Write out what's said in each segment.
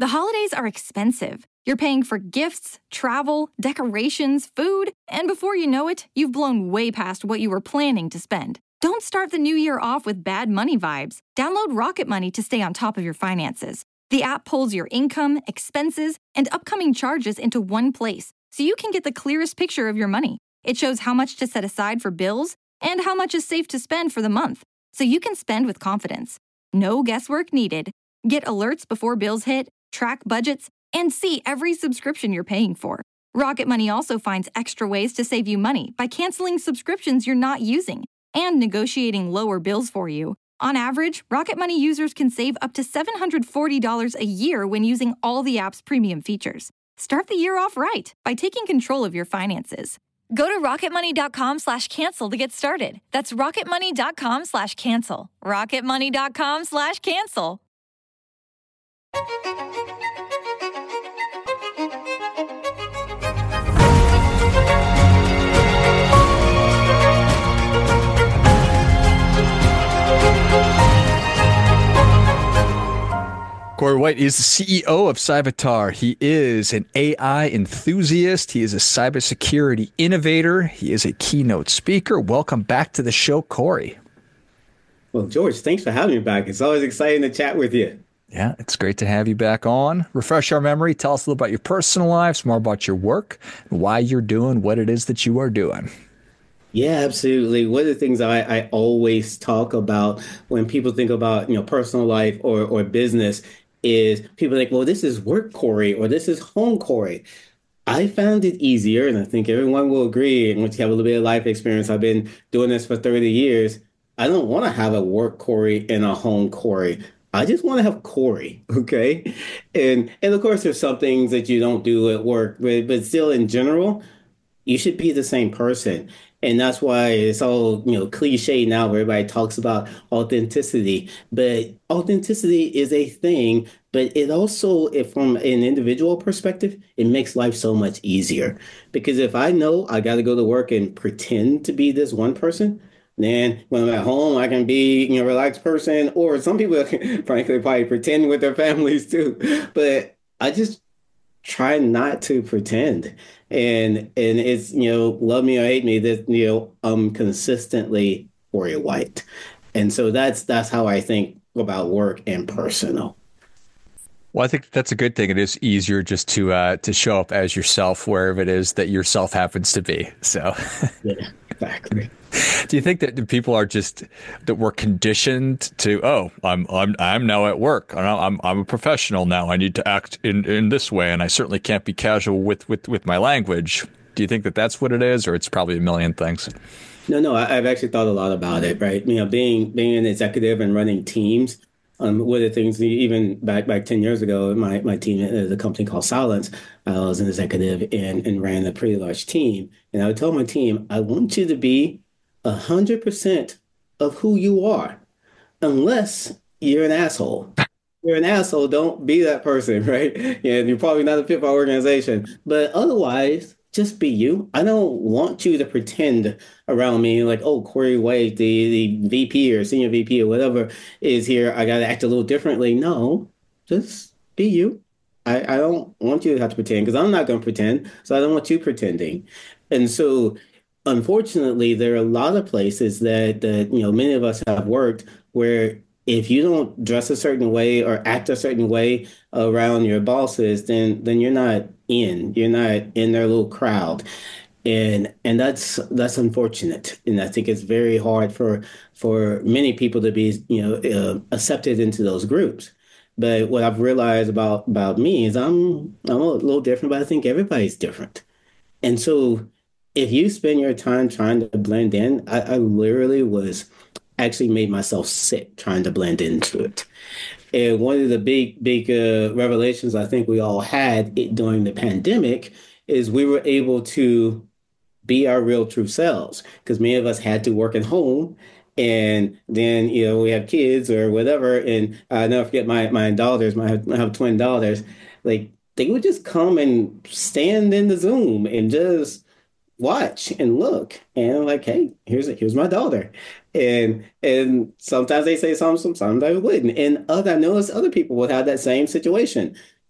The holidays are expensive. You're paying for gifts, travel, decorations, food, and before you know it, you've blown way past what you were planning to spend. Don't start the new year off with bad money vibes. Download Rocket Money to stay on top of your finances. The app pulls your income, expenses, and upcoming charges into one place, so you can get the clearest picture of your money. It shows how much to set aside for bills and how much is safe to spend for the month, so you can spend with confidence. No guesswork needed. Get alerts before bills hit, track budgets, and see every subscription you're paying for. Rocket Money also finds extra ways to save you money by canceling subscriptions you're not using and negotiating lower bills for you. On average, Rocket Money users can save up to $740 a year when using all the app's premium features. Start the year off right by taking control of your finances. Go to rocketmoney.com/cancel to get started. That's rocketmoney.com/cancel. rocketmoney.com/cancel. Corey White is the CEO of Cyvatar. He is an AI enthusiast. He is a cybersecurity innovator. He is a keynote speaker. Welcome back to the show, Corey. Well, George, thanks for having me back. It's always exciting to chat with you. Yeah, it's great to have you back on. Refresh our memory. Tell us a little about your personal lives, more about your work, and why you're doing what it is that you are doing. Yeah, absolutely. One of the things I always talk about when people think about, personal life or business is people think, well, this is work Corey or this is home Corey. I found it easier, and I think everyone will agree, and once you have a little bit of life experience, I've been doing this for 30 years. I don't want to have a work Corey and a home Corey. I just want to have Corey, okay? And of course, there's some things that you don't do at work, but still in general, you should be the same person. And that's why it's all, cliche now where everybody talks about authenticity. But authenticity is a thing, but it also, if from an individual perspective, it makes life so much easier. Because if I know I got to go to work and pretend to be this one person, then when I'm at home, I can be, a relaxed person. Or some people, frankly, probably pretend with their families too. But I just try not to pretend. And it's, love me or hate me, that, I'm consistently Corey White. And so that's how I think about work and personal. Well, I think that's a good thing. It is easier just to show up as yourself wherever it is that yourself happens to be. So yeah, exactly. Do you think that people are just that we're conditioned to, I'm now at work. I'm a professional now. I need to act in this way, and I certainly can't be casual with my language. Do you think that that's what it is, or it's probably a million things? No, I've actually thought a lot about it, right? Being an executive and running teams. One of the things, even back 10 years ago, my team is a company called Silence. I was an executive and ran a pretty large team. And I would tell my team, I want you to be 100% of who you are, unless you're an asshole. You're an asshole, don't be that person, right? Yeah, you're probably not a fit for our organization. But otherwise, just be you. I don't want you to pretend around me like, oh, Corey White, the VP or senior VP or whatever is here. I got to act a little differently. No, just be you. I don't want you to have to pretend because I'm not going to pretend. So I don't want you pretending. And so, unfortunately, there are a lot of places that many of us have worked where if you don't dress a certain way or act a certain way around your bosses, then you're not in their little crowd. And that's unfortunate. And I think it's very hard for many people to be, accepted into those groups. But what I've realized about me is I'm a little different, but I think everybody's different. And so if you spend your time trying to blend in, I literally was actually made myself sick trying to blend into it. And one of the big revelations I think we all had during the pandemic is we were able to be our real true selves because many of us had to work at home. And then, we have kids or whatever. And I never forget my daughters, I have twin daughters, like they would just come and stand in the Zoom and just watch and look. And I'm like, hey, here's my daughter. And sometimes they say something, sometimes they wouldn't. And I noticed other people would have that same situation.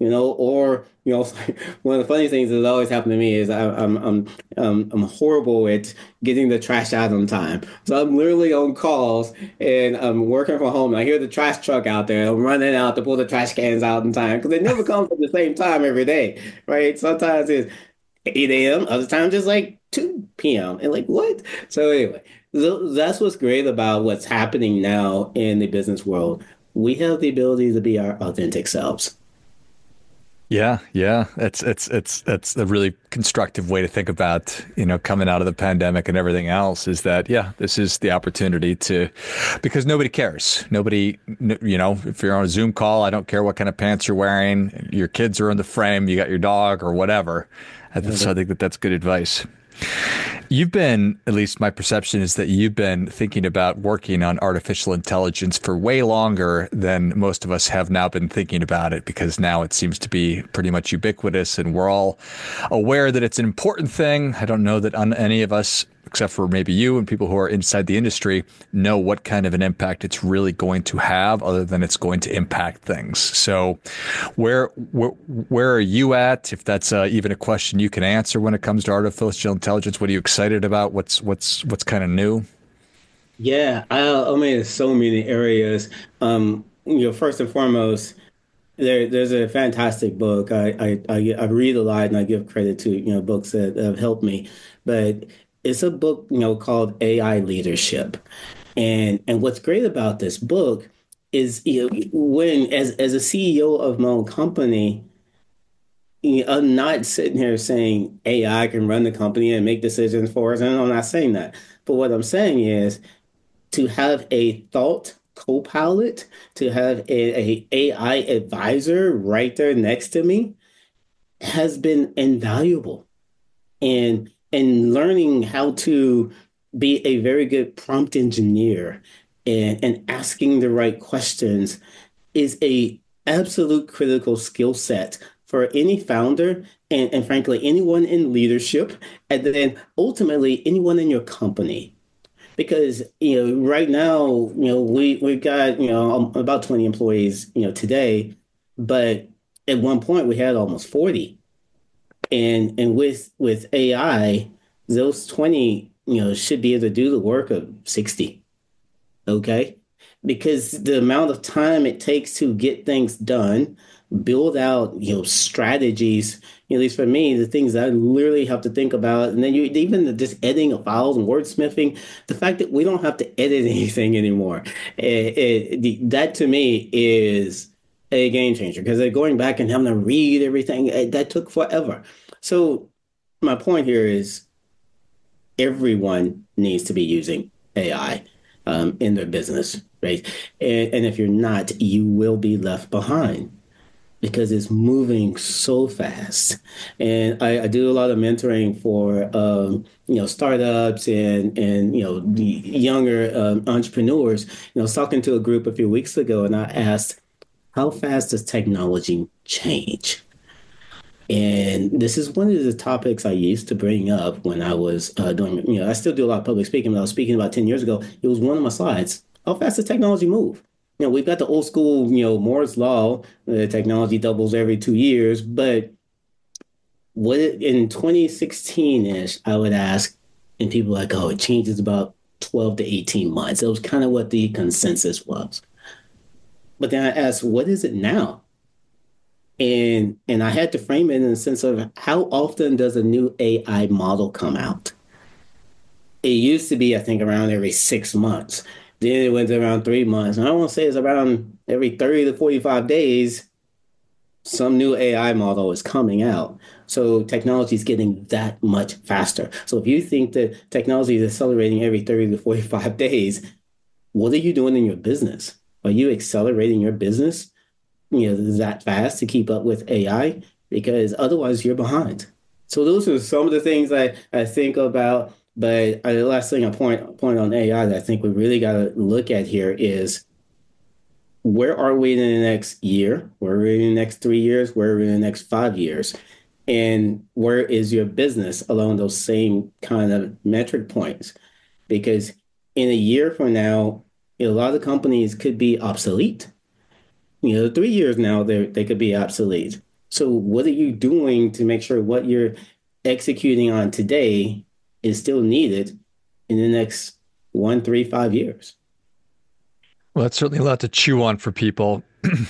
or one of the funny things that always happened to me is I'm horrible at getting the trash out on time. So I'm literally on calls and I'm working from home. And I hear the trash truck out there. I'm running out to pull the trash cans out in time because it never comes at the same time every day, right? Sometimes it's 8 a.m., other times it's like 2 p.m. And like, what? So anyway, that's what's great about what's happening now in the business world. We have the ability to be our authentic selves. Yeah, yeah. That's a really constructive way to think about, coming out of the pandemic and everything else is that, yeah, this is the opportunity because nobody cares. Nobody, if you're on a Zoom call, I don't care what kind of pants you're wearing, your kids are in the frame, you got your dog or whatever. So I think that's good advice. You've been, at least my perception is that you've been thinking about working on artificial intelligence for way longer than most of us have now been thinking about it, because now it seems to be pretty much ubiquitous and we're all aware that it's an important thing. I don't know that any of us, except for maybe you and people who are inside the industry, know what kind of an impact it's really going to have, other than it's going to impact things. So where are you at, if that's even a question you can answer when it comes to artificial intelligence? What are you excited about? What's kind of new? Yeah, I mean, there's so many areas. First and foremost, there's a fantastic book. I read a lot and I give credit to, books that have helped me. But it's a book, called AI Leadership. And what's great about this book is, when as a CEO of my own company, I'm not sitting here saying AI can run the company and make decisions for us. And I'm not saying that. But what I'm saying is to have a thought co-pilot, to have a AI advisor right there next to me has been invaluable. And learning how to be a very good prompt engineer and asking the right questions is a absolute critical skill set for any founder and frankly anyone in leadership, and then ultimately anyone in your company. Because right now, we've got about 20 employees today, but at one point we had almost 40. And with AI, those 20 should be able to do the work of 60. Okay, because the amount of time it takes to get things done, build out strategies, at least for me, the things that I literally have to think about, and then even just editing of files and wordsmithing, the fact that we don't have to edit anything anymore, that to me is a game changer, because going back and having to read everything, that took forever. So my point here is everyone needs to be using AI in their business, right? And if you're not, you will be left behind because it's moving so fast. And I do a lot of mentoring for startups and the younger entrepreneurs. I was talking to a group a few weeks ago, and I asked, how fast does technology change? And this is one of the topics I used to bring up when I was doing, I still do a lot of public speaking, but I was speaking about 10 years ago. It was one of my slides. How fast does technology move? We've got the old school, Moore's law, technology doubles every 2 years. But in 2016-ish, I would ask, and people were like, oh, it changes about 12 to 18 months. It was kind of what the consensus was. But then I asked, what is it now? And I had to frame it in the sense of how often does a new AI model come out? It used to be, I think, around every 6 months. Then it went to around 3 months. And I want to say it's around every 30 to 45 days, some new AI model is coming out. So technology is getting that much faster. So if you think that technology is accelerating every 30 to 45 days, what are you doing in your business? Are you accelerating your business, that fast to keep up with AI? Because otherwise you're behind. So those are some of the things I think about. But the last thing I point on AI that I think we really got to look at here is, where are we in the next year? Where are we in the next 3 years? Where are we in the next 5 years? And where is your business along those same kind of metric points? Because in a year from now, a lot of companies could be obsolete. 3 years now, they could be obsolete. So what are you doing to make sure what you're executing on today is still needed in the next 1, 3, 5 years? Well, that's certainly a lot to chew on for people.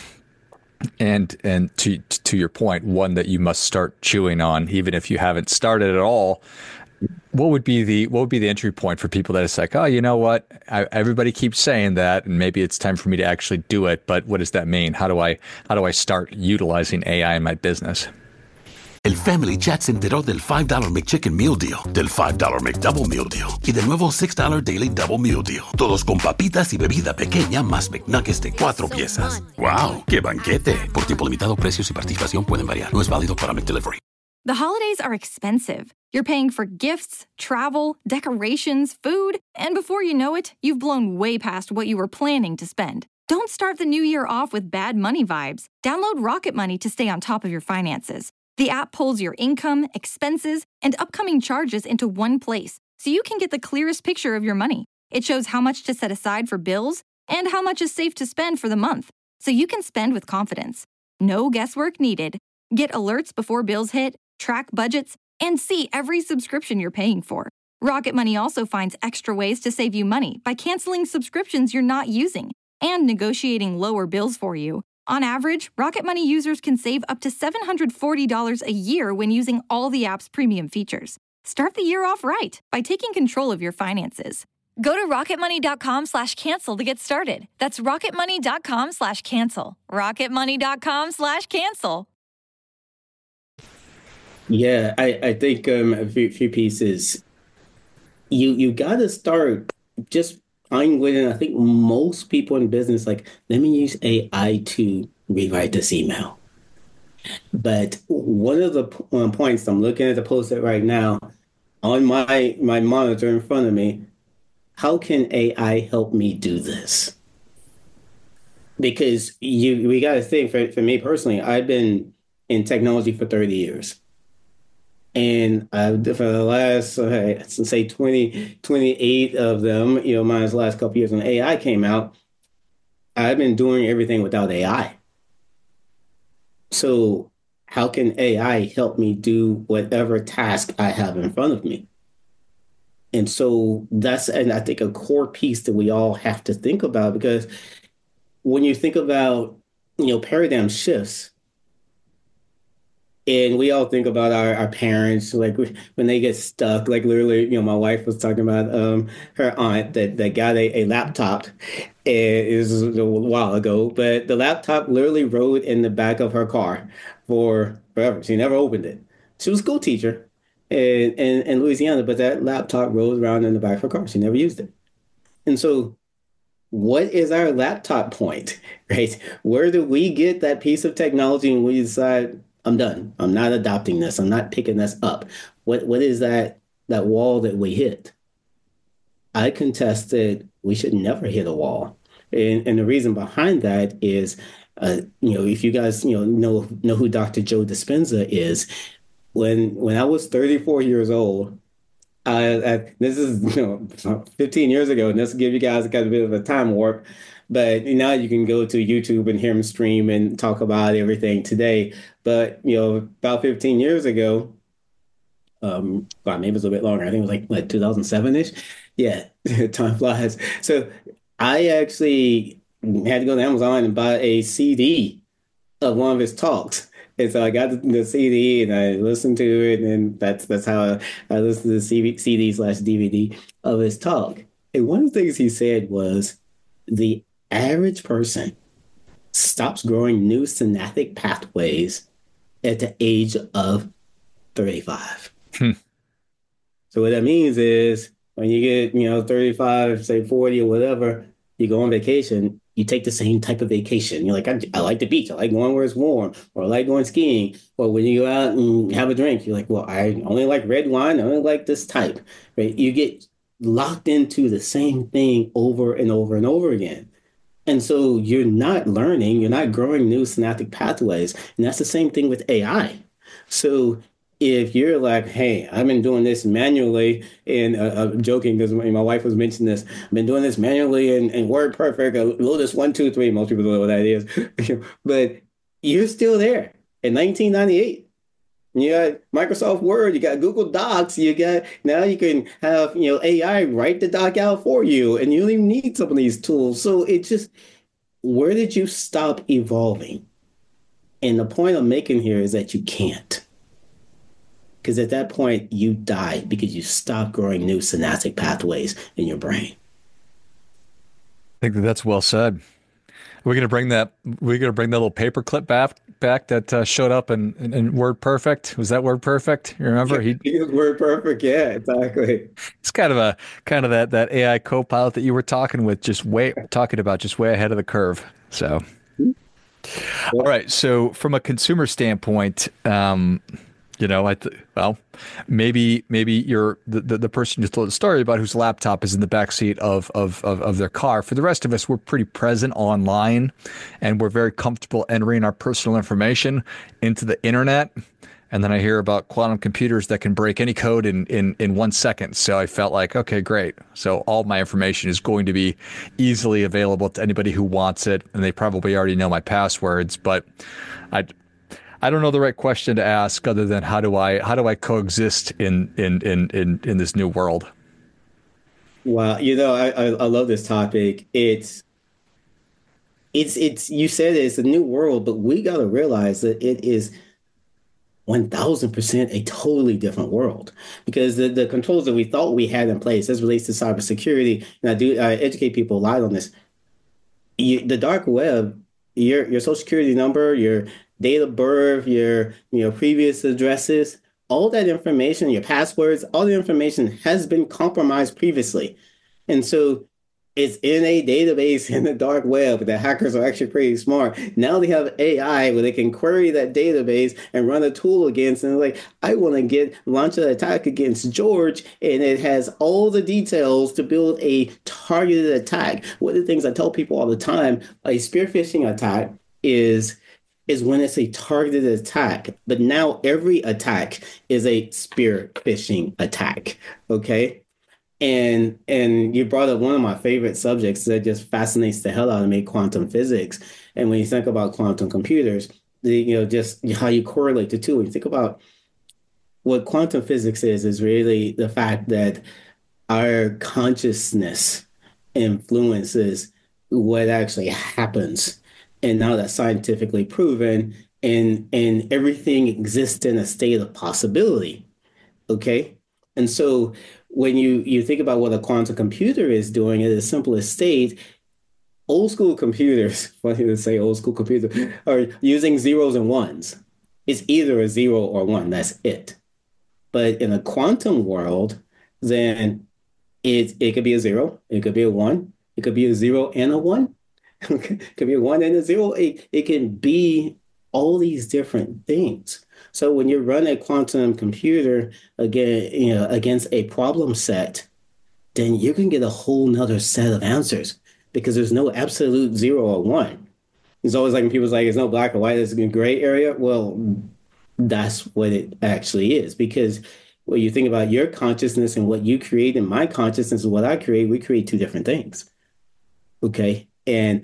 And to your point, one that you must start chewing on, even if you haven't started at all. What would be the entry point for people that it's like, oh, you know what? Everybody keeps saying that, and maybe it's time for me to actually do it. But what does that mean? How do I start utilizing AI in my business? El Family Chat se enteró del $5 McChicken Meal Deal, del $5 McDouble Meal Deal y del nuevo $6 Daily Double Meal Deal. Todos con papitas y bebida pequeña más McNuggets de 4 piezas. ¡Wow! ¡Qué banquete! Por tiempo limitado, precios y participación pueden variar. No es válido para McDelivery. The holidays are expensive. You're paying for gifts, travel, decorations, food, and before you know it, you've blown way past what you were planning to spend. Don't start the new year off with bad money vibes. Download Rocket Money to stay on top of your finances. The app pulls your income, expenses, and upcoming charges into one place, so you can get the clearest picture of your money. It shows how much to set aside for bills and how much is safe to spend for the month, so you can spend with confidence. No guesswork needed. Get alerts before bills hit, track budgets, and see every subscription you're paying for. Rocket Money also finds extra ways to save you money by canceling subscriptions you're not using and negotiating lower bills for you. On average, Rocket Money users can save up to $740 a year when using all the app's premium features. Start the year off right by taking control of your finances. Go to rocketmoney.com/cancel to get started. That's rocketmoney.com/cancel. rocketmoney.com/cancel. Yeah, I think a few pieces. You got to start just with, I think most people in business, like, let me use AI to rewrite this email. But one of the points, I'm looking at the post-it right now on my monitor in front of me. How can AI help me do this? Because we got to think, for me personally, I've been in technology for 30 years. And for the last, let's say 28 of them, minus the last couple of years when AI came out, I've been doing everything without AI. So how can AI help me do whatever task I have in front of me? And so and I think a core piece that we all have to think about, because when you think about, paradigm shifts, and we all think about our parents, like when they get stuck, like literally, my wife was talking about her aunt that got a laptop. It was a while ago, but the laptop literally rode in the back of her car for forever. She never opened it. She was a school teacher in Louisiana, but that laptop rode around in the back of her car. She never used it. And so what is our laptop point, right? Where do we get that piece of technology and we decide, I'm done. I'm not adopting this. I'm not picking this up. What is that wall that we hit? I contest that we should never hit a wall. And the reason behind that is, if you guys, know who Dr. Joe Dispenza is, when I was 34 years old, this is 15 years ago, and this will give you guys a bit of a time warp. But now you can go to YouTube and hear him stream and talk about everything today. But, about 15 years ago, maybe it was a bit longer. I think it was like 2007-ish. Yeah, time flies. So I actually had to go to Amazon and buy a CD of one of his talks. And so I got the CD and I listened to it. And that's how I listened to the CD/DVD of his talk. And one of the things he said was, the average person stops growing new synaptic pathways at the age of 35. So what that means is when you get, 35, say 40 or whatever, you go on vacation, you take the same type of vacation. You're like, I like the beach. I like going where it's warm, or I like going skiing. Or when you go out and have a drink, you're like, well, I only like red wine. I only like this type, right? You get locked into the same thing over and over and over again. And so you're not learning, you're not growing new synaptic pathways. And that's the same thing with AI. So if you're like, hey, I've been doing this manually, and I'm joking because my wife was mentioning this, I've been doing this manually in WordPerfect, Lotus 1, 2, 3. Most people don't know what that is. But you're still there. in 1998. You got Microsoft Word, you got Google Docs, you got now you can have, AI write the doc out for you, and you don't even need some of these tools. So it just, where did you stop evolving? And the point I'm making here is that you can't. Because at that point, you die because you stop growing new synaptic pathways in your brain. I think that's well said. We're gonna bring that. We're gonna bring that little paper clip back that showed up in WordPerfect. Was that WordPerfect? You remember? WordPerfect. Yeah, exactly. It's kind of that AI co-pilot that you were talking about, just way ahead of the curve. So, all right. So from a consumer standpoint, well, maybe you're the person you told the story about whose laptop is in the backseat of their car. For the rest of us, we're pretty present online, and we're very comfortable entering our personal information into the internet. And then I hear about quantum computers that can break any code in 1 second. So I felt like, okay, great. So all my information is going to be easily available to anybody who wants it, and they probably already know my passwords. But I don't know the right question to ask other than how do I coexist in this new world? Well, I love this topic. It's you said it's a new world, but we got to realize that it is 1000% a totally different world, because the controls that we thought we had in place as relates to cybersecurity, and I educate people a lot on this. The dark web, your social security number, your date of birth, your previous addresses, all that information, your passwords, all the information has been compromised previously. And so it's in a database in the dark web. The hackers are actually pretty smart. Now they have AI where they can query that database and run a tool against, and like, I want to launch an attack against George, and it has all the details to build a targeted attack. One of the things I tell people all the time, a spear phishing attack is when it's a targeted attack, but now every attack is a spear phishing attack. Okay. And you brought up one of my favorite subjects that just fascinates the hell out of me, quantum physics. And when you think about quantum computers, just how you correlate the two. When you think about what quantum physics is really the fact that our consciousness influences what actually happens. And now that's scientifically proven, and everything exists in a state of possibility. Okay. And so when you think about what a quantum computer is doing at its simplest state, old school computers, funny to say old school computers, are using zeros and ones. It's either a 0 or 1. That's it. But in a quantum world, then it could be a 0, it could be a 1, it could be a 0 and a 1. It could be a 1 and a 0. It can be all these different things. So when you run a quantum computer against a problem set, then you can get a whole nother set of answers, because there's no absolute 0 or 1. It's always like when people's like, it's no black or white, there's a gray area. Well, that's what it actually is, because when you think about your consciousness and what you create and my consciousness and what I create, we create two different things. Okay. And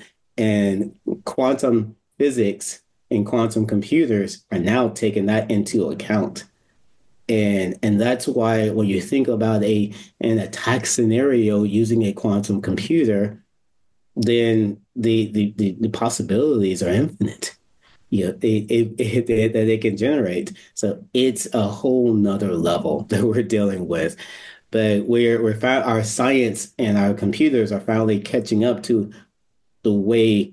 quantum physics and quantum computers are now taking that into account. And that's why when you think about an attack scenario using a quantum computer, then the possibilities are infinite. That they can generate. So it's a whole nother level that we're dealing with. But our science and our computers are finally catching up to the way,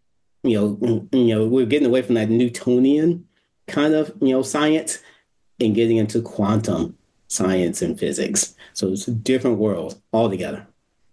we're getting away from that Newtonian kind of, science and getting into quantum science and physics. So it's a different world altogether.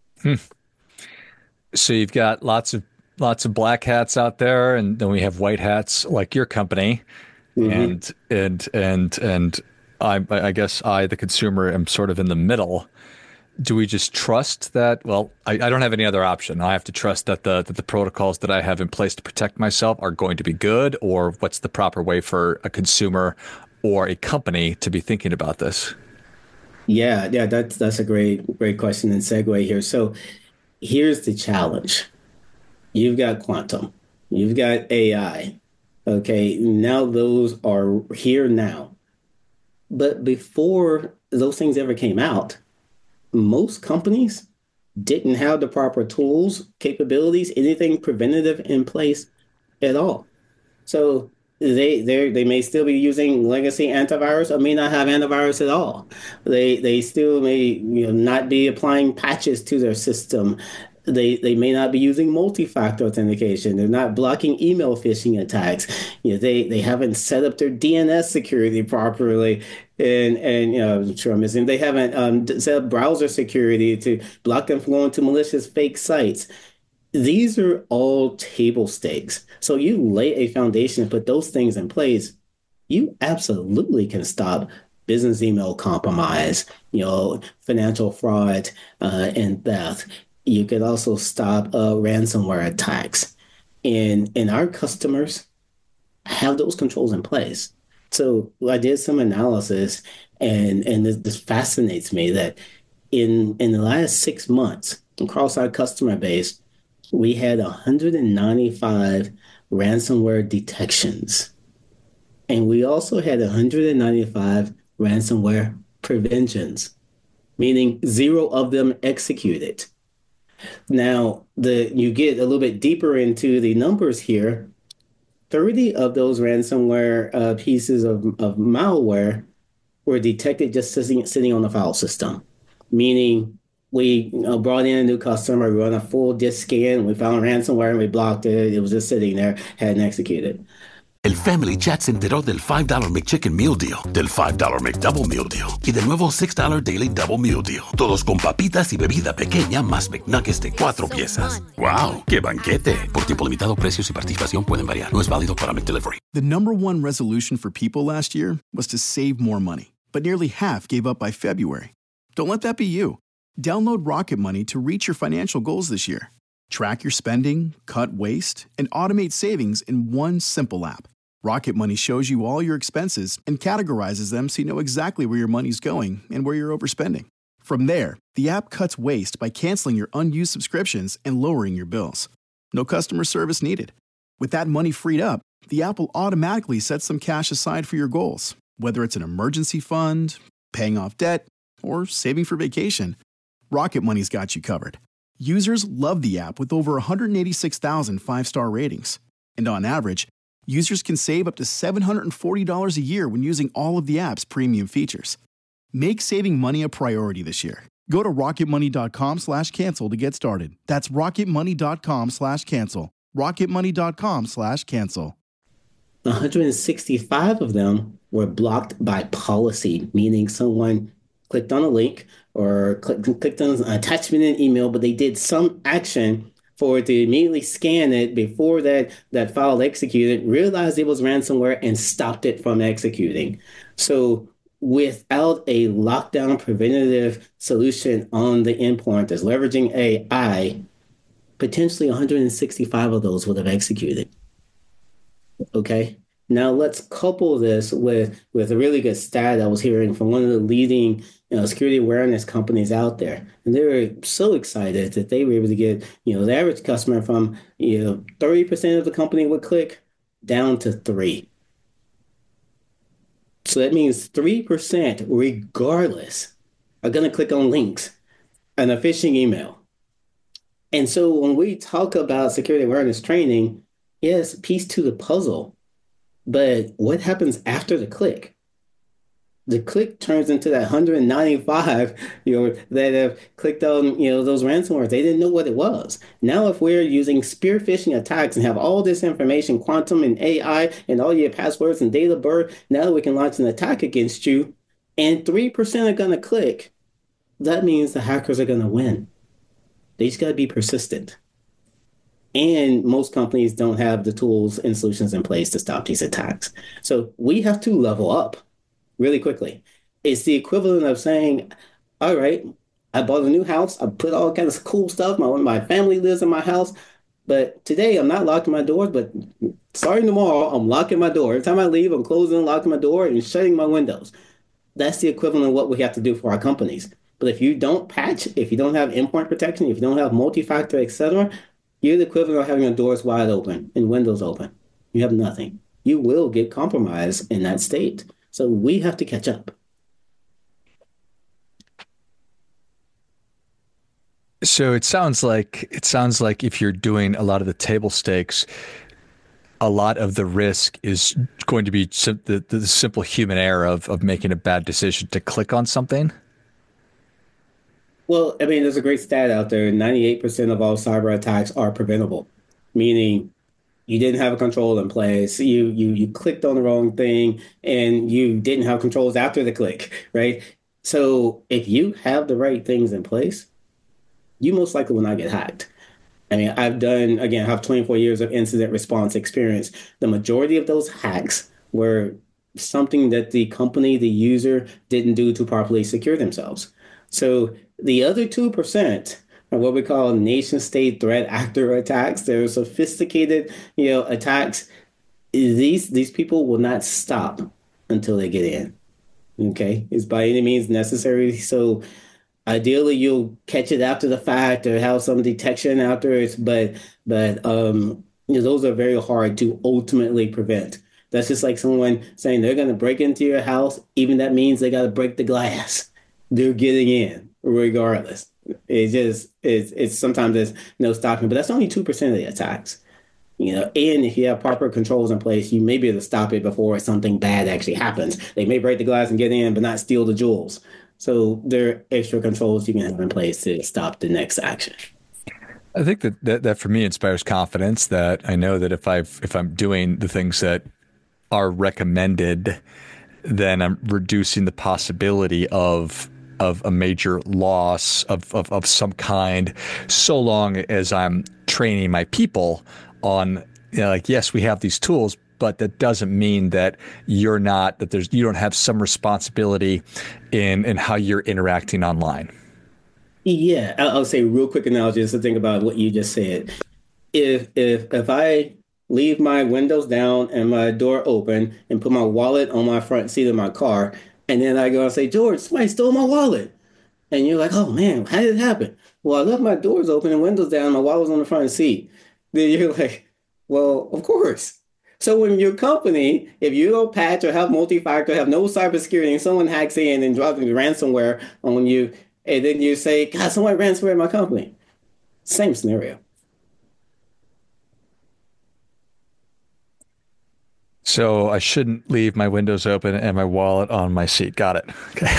So you've got lots of black hats out there, and then we have white hats like your company. Mm-hmm. And I guess the consumer, am sort of in the middle. Do we just trust that? Well, I don't have any other option. I have to trust that the protocols that I have in place to protect myself are going to be good, or what's the proper way for a consumer or a company to be thinking about this? Yeah, that's a great question and segue here. So here's the challenge. You've got quantum, you've got AI, Okay, now those are here now. But before those things ever came out, most companies didn't have the proper tools, capabilities, anything preventative in place at all. So they may still be using legacy antivirus or may not have antivirus at all. They still may not be applying patches to their system. They may not be using multi-factor authentication. They're not blocking email phishing attacks. They haven't set up their DNS security properly. And I'm sure I'm missing. They haven't set up browser security to block them from going to malicious fake sites. These are all table stakes. So you lay a foundation and put those things in place, you absolutely can stop business email compromise, financial fraud, and theft. You could also stop ransomware attacks. And our customers have those controls in place. So I did some analysis, and this fascinates me that in the last 6 months across our customer base, we had 195 ransomware detections. And we also had 195 ransomware preventions, meaning 0 of them executed. Now, you get a little bit deeper into the numbers here. 30 of those ransomware pieces of malware were detected just sitting on the file system, meaning we brought in a new customer, we run a full disk scan, we found ransomware and we blocked it. It was just sitting there, hadn't executed. El Family Chat se enteró del $5 McChicken Meal Deal, del $5 McDouble Meal Deal y del nuevo $6 Daily Double Meal Deal. Todos con papitas y bebida pequeña más McNuggets de 4 piezas. ¡Wow! ¡Qué banquete! Por tiempo limitado, precios y participación pueden variar. No es válido para McDelivery. The number one resolution for people last year was to save more money, but nearly half gave up by February. Don't let that be you. Download Rocket Money to reach your financial goals this year. Track your spending, cut waste, and automate savings in one simple app. Rocket Money shows you all your expenses and categorizes them so you know exactly where your money's going and where you're overspending. From there, the app cuts waste by canceling your unused subscriptions and lowering your bills. No customer service needed. With that money freed up, the app will automatically set some cash aside for your goals, whether it's an emergency fund, paying off debt, or saving for vacation. Rocket Money's got you covered. Users love the app with over 186,000 five-star ratings. And on average, users can save up to $740 a year when using all of the app's premium features. Make saving money a priority this year. Go to rocketmoney.com/cancel to get started. That's rocketmoney.com/cancel. rocketmoney.com/cancel. 165 of them were blocked by policy, meaning someone clicked on a link or clicked on an attachment in an email, but they did some action for it to immediately scan it before that file executed, realized it was ransomware, and stopped it from executing. So without a lockdown preventative solution on the endpoint that's leveraging AI, potentially 165 of those would have executed. Okay. Now let's couple this with a really good stat I was hearing from one of the leading security awareness companies out there. And they were so excited that they were able to get, the average customer from, 30% of the company would click down to 3. So that means 3%, regardless, are going to click on links and a phishing email. And so when we talk about security awareness training, yes, piece to the puzzle. But what happens after the click? The click turns into that 195, that have clicked on, those ransomware. They didn't know what it was. Now, if we're using spear phishing attacks and have all this information, quantum and AI and all your passwords and date of birth, now we can launch an attack against you, and 3% are going to click. That means the hackers are going to win. They just got to be persistent. And most companies don't have the tools and solutions in place to stop these attacks. So we have to level up really quickly. It's the equivalent of saying, all right, I bought a new house. I put all kinds of cool stuff. My family lives in my house. But today I'm not locking my doors, but starting tomorrow, I'm locking my door. Every time I leave, I'm closing and locking my door and shutting my windows. That's the equivalent of what we have to do for our companies. But if you don't patch, if you don't have endpoint protection, if you don't have multi-factor, etc., you're the equivalent of having your doors wide open and windows open. You have nothing. you will get compromised in that state. So we have to catch up. So it sounds like if you're doing a lot of the table stakes, a lot of the risk is going to be the simple human error of making a bad decision to click on something. Well, I mean, there's a great stat out there. 98% of all cyber attacks are preventable, meaning you didn't have a control in place. You clicked on the wrong thing and you didn't have controls after the click, right? So if you have the right things in place, you most likely will not get hacked. I mean, I have 24 years of incident response experience. The majority of those hacks were something that the company, the user didn't do to properly secure themselves. So the other 2% are what we call nation state threat actor attacks. They're sophisticated, attacks. These people will not stop until they get in. Okay, it's by any means necessary. So ideally, you'll catch it after the fact or have some detection afterwards, but those are very hard to ultimately prevent. That's just like someone saying they're going to break into your house, even that means they got to break the glass. They're getting in regardless. It's sometimes there's no stopping, but that's only 2% of the attacks. And if you have proper controls in place, you may be able to stop it before something bad actually happens. They may break the glass and get in, but not steal the jewels. So there are extra controls you can have in place to stop the next action. I think that for me inspires confidence that I know that if I'm doing the things that are recommended, then I'm reducing the possibility of a major loss of some kind, so long as I'm training my people on, yes, we have these tools, but that doesn't mean that you don't have some responsibility in how you're interacting online. Yeah, I'll say real quick analogy just to think about what you just said. If I leave my windows down and my door open and put my wallet on my front seat of my car, and then I go and say, George, somebody stole my wallet. And you're like, oh man, how did it happen? Well, I left my doors open and windows down, my wallet was on the front seat. Then you're like, well, of course. So when your company, if you don't patch or have multi-factor, have no cybersecurity, and someone hacks in and drops ransomware on you, and then you say, God, someone ransomware my company. Same scenario. So I shouldn't leave my windows open and my wallet on my seat. Got it.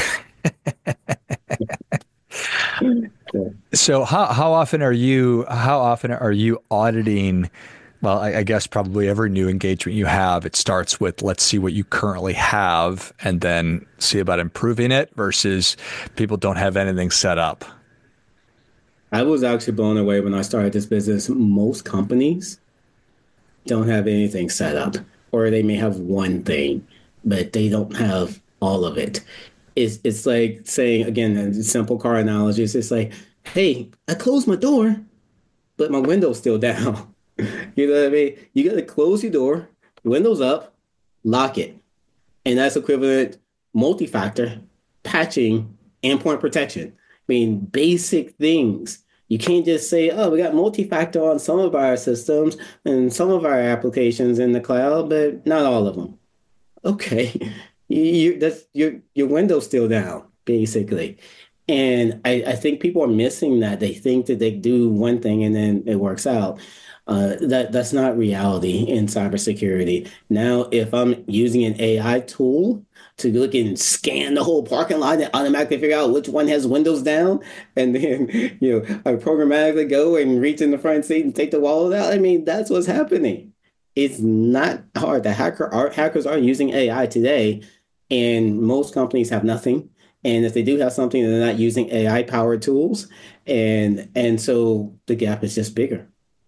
Okay. So how often are you auditing? Well, I guess probably every new engagement you have, it starts with, let's see what you currently have and then see about improving it, versus people don't have anything set up. I was actually blown away when I started this business. Most companies don't have anything set up, or they may have one thing, but they don't have all of it. It's like saying, again, a simple car analogy. It's like, hey, I closed my door, but my window's still down. You know what I mean? You got to close your door, windows up, lock it. And that's equivalent multi-factor, patching, endpoint protection. I mean, basic things. You can't just say, oh, we got multi-factor on some of our systems and some of our applications in the cloud, but not all of them. Okay, that's your window's still down, basically. And I think people are missing that. They think that they do one thing and then it works out. That's not reality in cybersecurity. Now, if I'm using an AI tool to look and scan the whole parking lot and automatically figure out which one has windows down, and then I programmatically go and reach in the front seat and take the wallet out. I mean, that's what's happening. It's not hard. Hackers are using AI today, and most companies have nothing. And if they do have something, they're not using AI powered tools, and so the gap is just bigger.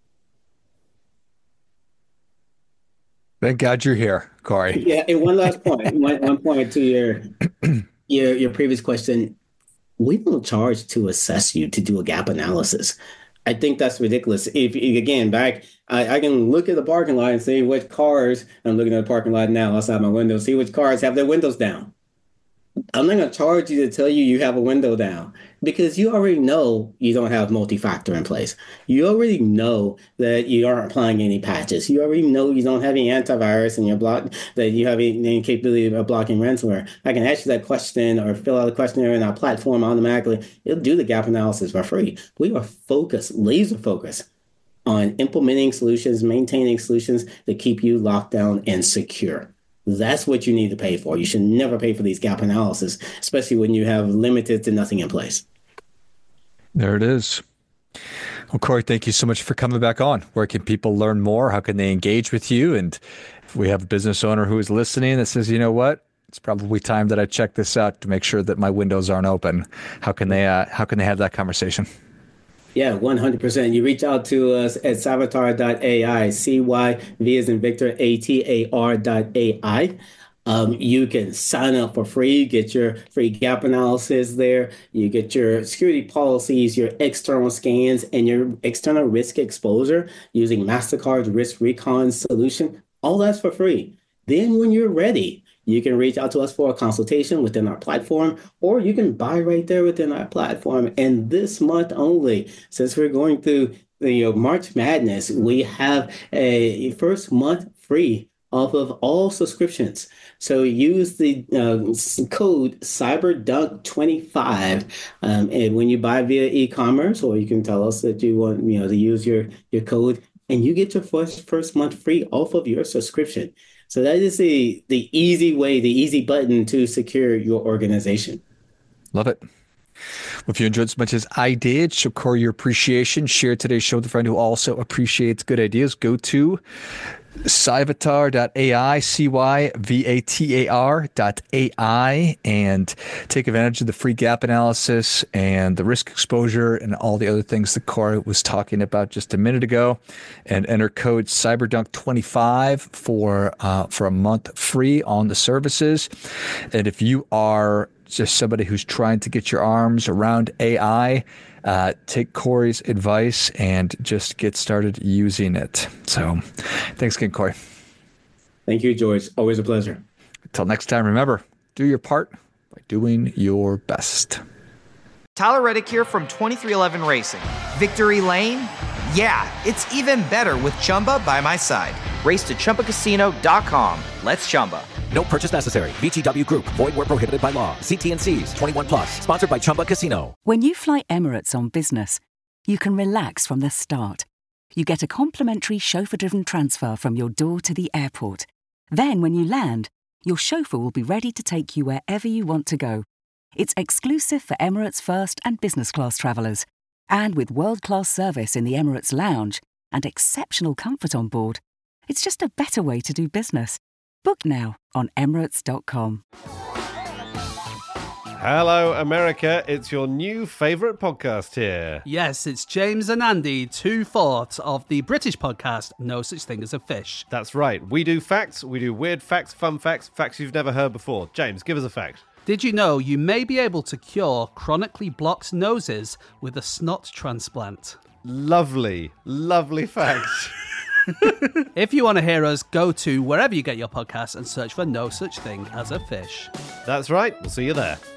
Thank God you're here, Corey. Yeah, and one last point. One point to your previous question. We don't charge to assess you to do a gap analysis. I think that's ridiculous. If again, I can look at the parking lot and see which cars. I'm looking at the parking lot now outside my window. See which cars have their windows down. I'm not going to charge you to tell you have a window down because you already know you don't have multi-factor in place. You already know that you aren't applying any patches. You already know you don't have any antivirus in your block, that you have any capability of blocking ransomware. I can ask you that question or fill out a questionnaire in our platform automatically. It'll do the gap analysis for free. We are focused, laser focused on implementing solutions, maintaining solutions that keep you locked down and secure. That's what you need to pay for. You should never pay for these gap analysis, especially when you have limited to nothing in place. There it is. Well, Corey, thank you so much for coming back on. Where can people learn more? How can they engage with you? And if we have a business owner who is listening that says, you know what, it's probably time that I check this out to make sure that my windows aren't open. How can they have that conversation? Yeah, 100%. You reach out to us at cyvatar.ai, CYV as in Victor, ATAR.ai. You can sign up for free, get your free gap analysis there. You get your security policies, your external scans, and your external risk exposure using MasterCard's Risk Recon solution. All that's for free. Then when you're ready, you can reach out to us for a consultation within our platform, or you can buy right there within our platform. And this month only, since we're going through the March Madness, we have a first month free off of all subscriptions. So use the code CyberDunk25, and when you buy via e-commerce, or you can tell us that you want to use your code, and you get your first month free off of your subscription. So that is the easy way, the easy button to secure your organization. Love it. Well, if you enjoyed as much as I did, show Corey your appreciation. Share today's show with a friend who also appreciates good ideas. Go to Cyvatar.ai, CYVATAR.ai, and take advantage of the free gap analysis and the risk exposure and all the other things that Corey was talking about just a minute ago, and enter code CyberDunk25 for a month free on the services. And if you are just somebody who's trying to get your arms around AI, take Corey's advice and just get started using it. So thanks again, Corey. Thank you, George. Always a pleasure. Until next time, remember, do your part by doing your best. Tyler Reddick here from 2311 Racing. Victory Lane? Yeah, it's even better with Chumba by my side. Race to ChumbaCasino.com. Let's Chumba. No purchase necessary. VGW Group. Void where prohibited by law. See T&Cs. 21 plus. Sponsored by Chumba Casino. When you fly Emirates on business, you can relax from the start. You get a complimentary chauffeur-driven transfer from your door to the airport. Then, when you land, your chauffeur will be ready to take you wherever you want to go. It's exclusive for Emirates first and business class travellers. And with world-class service in the Emirates lounge and exceptional comfort on board, it's just a better way to do business. Book now on Emirates.com. Hello, America. It's your new favourite podcast here. Yes, it's James and Andy, 2/4 of the British podcast No Such Thing as a Fish. That's right. We do facts, we do weird facts, fun facts, facts you've never heard before. James, give us a fact. Did you know you may be able to cure chronically blocked noses with a snot transplant? Lovely, lovely facts. If you want to hear us, go to wherever you get your podcasts and search for No Such Thing as a Fish. That's right. We'll see you there.